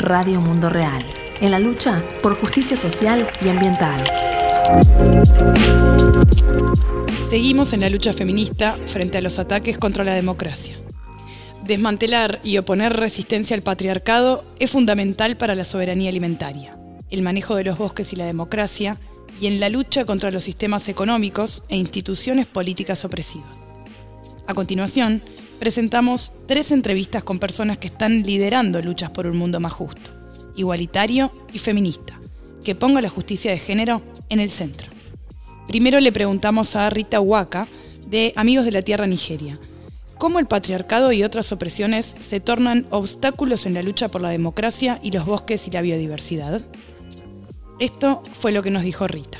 Radio Mundo Real, en la lucha por justicia social y ambiental. Seguimos en la lucha feminista frente a los ataques contra la democracia. Desmantelar y oponer resistencia al patriarcado es fundamental para la soberanía alimentaria, el manejo de los bosques y la democracia, y en la lucha contra los sistemas económicos e instituciones políticas opresivas. A continuación, presentamos 3 entrevistas con personas que están liderando luchas por un mundo más justo, igualitario y feminista, que ponga la justicia de género en el centro. Primero le preguntamos a Rita Uwaka, de Amigos de la Tierra Nigeria, cómo el patriarcado y otras opresiones se tornan obstáculos en la lucha por la democracia y los bosques y la biodiversidad. Esto fue lo que nos dijo Rita.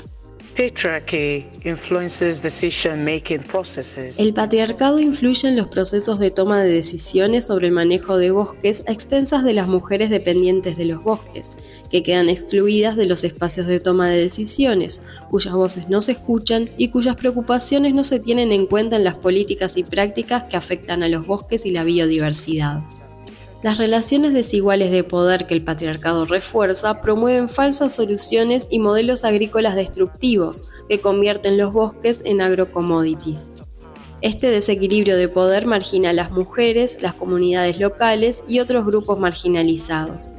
El patriarcado influye en los procesos de toma de decisiones sobre el manejo de bosques a expensas de las mujeres dependientes de los bosques, que quedan excluidas de los espacios de toma de decisiones, cuyas voces no se escuchan y cuyas preocupaciones no se tienen en cuenta en las políticas y prácticas que afectan a los bosques y la biodiversidad. Las relaciones desiguales de poder que el patriarcado refuerza promueven falsas soluciones y modelos agrícolas destructivos que convierten los bosques en agrocommodities. Este desequilibrio de poder margina a las mujeres, las comunidades locales y otros grupos marginalizados.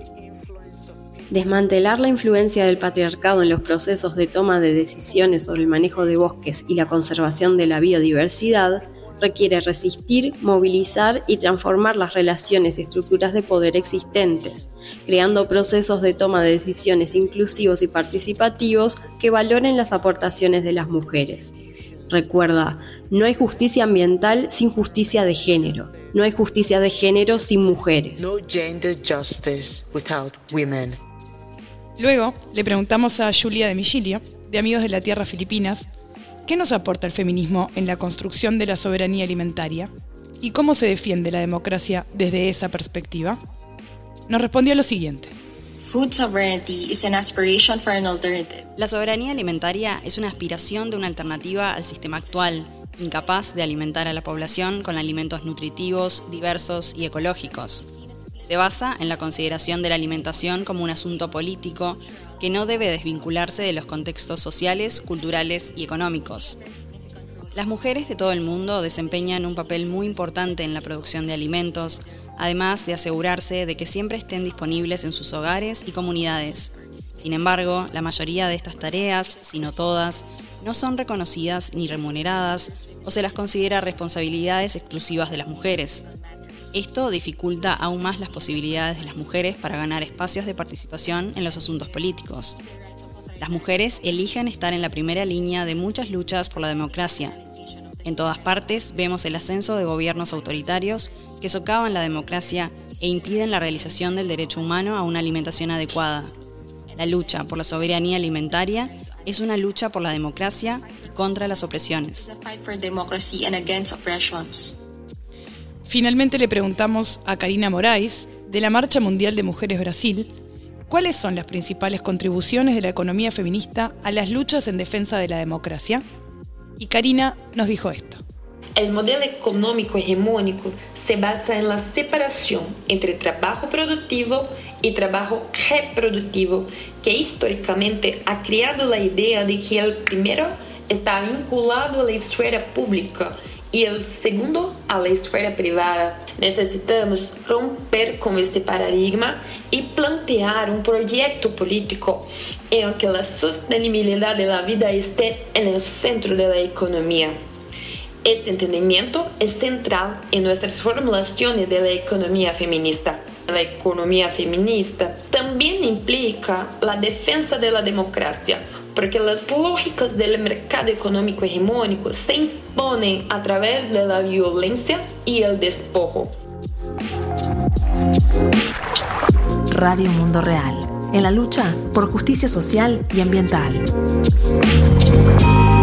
Desmantelar la influencia del patriarcado en los procesos de toma de decisiones sobre el manejo de bosques y la conservación de la biodiversidad requiere resistir, movilizar y transformar las relaciones y estructuras de poder existentes, creando procesos de toma de decisiones inclusivos y participativos que valoren las aportaciones de las mujeres. Recuerda, no hay justicia ambiental sin justicia de género. No hay justicia de género sin mujeres. No gender justice without women. Luego le preguntamos a Julia de Michilio, de Amigos de la Tierra Filipinas, ¿qué nos aporta el feminismo en la construcción de la soberanía alimentaria? ¿Y cómo se defiende la democracia desde esa perspectiva? Nos respondió lo siguiente. Food sovereignty is an aspiration for an alternative. La soberanía alimentaria es una aspiración de una alternativa al sistema actual, incapaz de alimentar a la población con alimentos nutritivos, diversos y ecológicos. Se basa en la consideración de la alimentación como un asunto político que no debe desvincularse de los contextos sociales, culturales y económicos. Las mujeres de todo el mundo desempeñan un papel muy importante en la producción de alimentos, además de asegurarse de que siempre estén disponibles en sus hogares y comunidades. Sin embargo, la mayoría de estas tareas, si no todas, no son reconocidas ni remuneradas o se las considera responsabilidades exclusivas de las mujeres. Esto dificulta aún más las posibilidades de las mujeres para ganar espacios de participación en los asuntos políticos. Las mujeres eligen estar en la primera línea de muchas luchas por la democracia. En todas partes vemos el ascenso de gobiernos autoritarios que socavan la democracia e impiden la realización del derecho humano a una alimentación adecuada. La lucha por la soberanía alimentaria es una lucha por la democracia y contra las opresiones. Finalmente le preguntamos a Karina Moraes, de la Marcha Mundial de Mujeres Brasil, ¿cuáles son las principales contribuciones de la economía feminista a las luchas en defensa de la democracia? Y Karina nos dijo esto. El modelo económico hegemónico se basa en la separación entre trabajo productivo y trabajo reproductivo, que históricamente ha creado la idea de que el primero está vinculado a la esfera pública y el segundo a la esfera privada. Necesitamos romper con este paradigma y plantear un proyecto político en el que la sostenibilidad de la vida esté en el centro de la economía. Este entendimiento es central en nuestras formulaciones de la economía feminista. La economía feminista también implica la defensa de la democracia, porque las lógicas del mercado económico hegemónico se imponen a través de la violencia y el despojo. Radio Mundo Real, en la lucha por justicia social y ambiental.